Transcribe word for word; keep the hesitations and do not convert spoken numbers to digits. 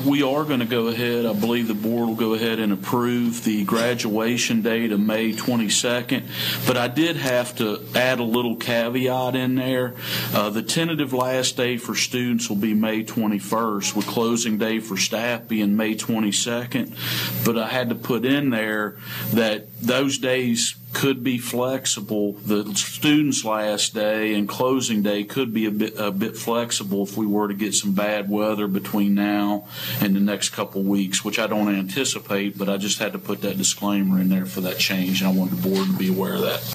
We are going to go ahead, I believe the board will go ahead and approve the graduation date of May twenty-second, but I did have to add a little caveat in there. Uh, the tentative last day for students will be May twenty-first, with closing day for staff being May twenty-second, but I had to put in there that those days could be flexible. The students' last day and closing day could be a bit a bit flexible if we were to get some bad weather between now and the next couple weeks, which I don't anticipate, but I just had to put that disclaimer in there for that change, and I wanted the board to be aware of that.